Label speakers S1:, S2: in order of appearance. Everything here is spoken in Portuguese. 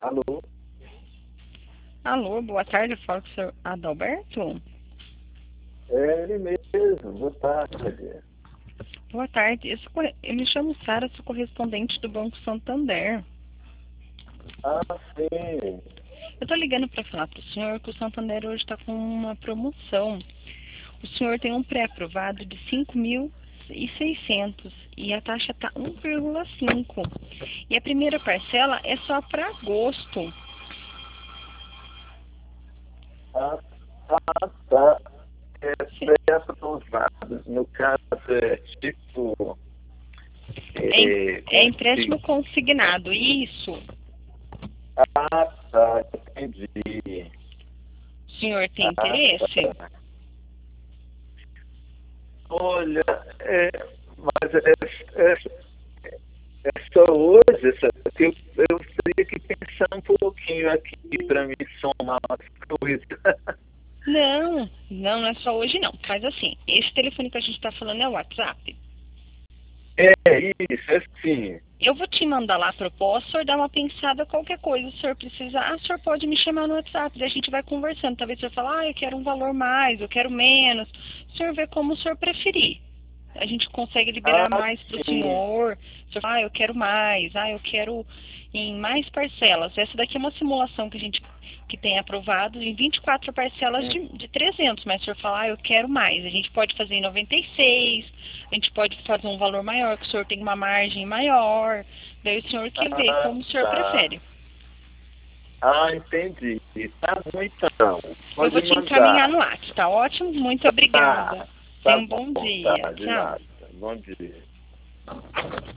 S1: Alô?
S2: Alô, boa tarde, eu falo com o senhor Adalberto.
S1: É ele mesmo, boa tarde.
S2: Boa tarde, eu me chamo Sara, sou correspondente do Banco Santander.
S1: Ah, sim.
S2: Eu tô ligando para falar para o senhor que o Santander hoje está com uma promoção. O senhor tem um pré-aprovado de 5.600 e a taxa está 1,5. E a primeira parcela é só para agosto.
S1: Ah, tá. É pré-aprovado. No caso, é tipo.
S2: É
S1: Como que se.
S2: empréstimo consignado, isso.
S1: Ah, tá, entendi.
S2: O senhor tem
S1: Ah,
S2: interesse?
S1: tá. Olha, mas é só hoje, que eu teria que pensar um pouquinho aqui para me somar as coisas.
S2: Não, não é só hoje não. Faz assim, esse telefone que a gente está falando é o WhatsApp.
S1: É isso, é sim.
S2: Eu vou te mandar lá a proposta, o senhor dá uma pensada, qualquer coisa, o senhor precisar, o senhor pode me chamar no WhatsApp, daí a gente vai conversando. Talvez o senhor fale, eu quero um valor mais, eu quero menos. O senhor vê como o senhor preferir. A gente consegue liberar
S1: Ah,
S2: mais para o
S1: sim.
S2: senhor. O senhor fala, eu quero mais, eu quero em mais parcelas. Essa daqui é uma simulação que a gente que tem aprovado em 24 parcelas de 300, mas se o senhor falar, eu quero mais, a gente pode fazer em 96, a gente pode fazer um valor maior, que o senhor tem uma margem maior, daí o senhor que vê
S1: Ah,
S2: como o senhor
S1: tá.
S2: prefere.
S1: Ah, entendi. Tá bom então.
S2: Eu vou
S1: Pode
S2: te encaminhar no
S1: mandar.
S2: WhatsApp, tá ótimo? Muito
S1: Ah,
S2: obrigada.
S1: tá
S2: Tenha um bom
S1: bom, tá.
S2: dia.
S1: De
S2: Tchau.
S1: nada. Bom dia.